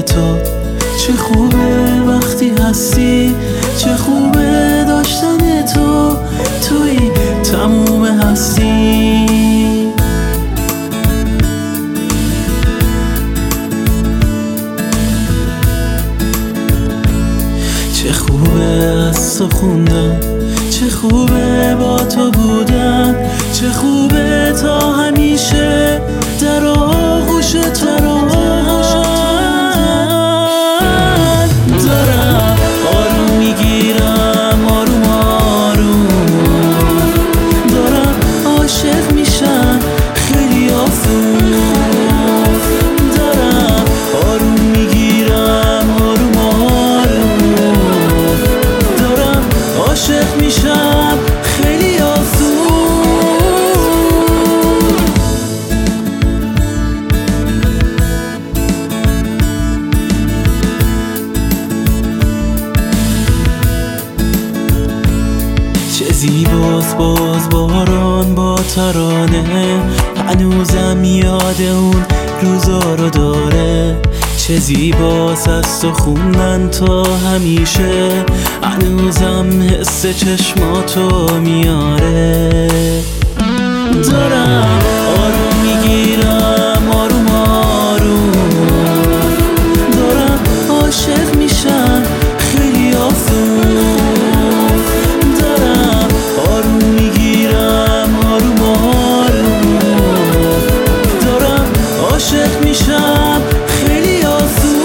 تو. چه خوبه وقتی هستی، چه خوبه داشتن تو، توی تموم هستی. چه خوبه از تو خوندن، چه خوبه با تو بودن، چه خوبه تا همیشه در آغوش تو دارم. آروم میگیرم آروم آروم، دارم عاشق میشم خیلی آسون. دارم آروم میگیرم آروم آروم، دارم عاشق میشم خیلی آسون. چه زیباست باز باران با ترانه، هنوزم یاد اون روزا رو داره. چه زیباست از تو خوندن تا همیشه، هنوزم حس چشماتو میاره. دارم آروم میگیرم آروم آروم، دارم عاشق میشم خیلی آسون. دارم آروم میگیرم آروم آروم، دارم عاشق میشم خیلی آسون.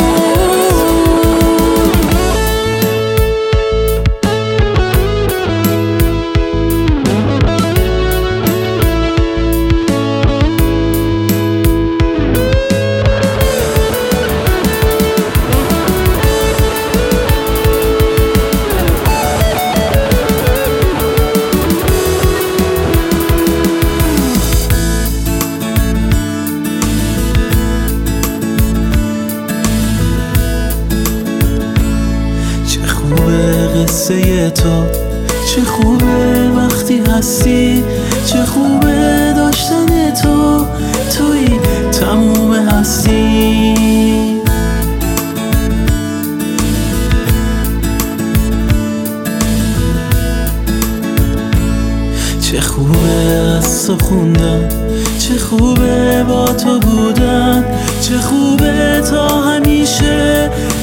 قصه تو، چه خوبه وقتی هستی، چه خوبه داشتن تو، توی تموم هستی. چه خوبه از تو خوندن، چه خوبه با تو بودن، چه خوبه تا همیشه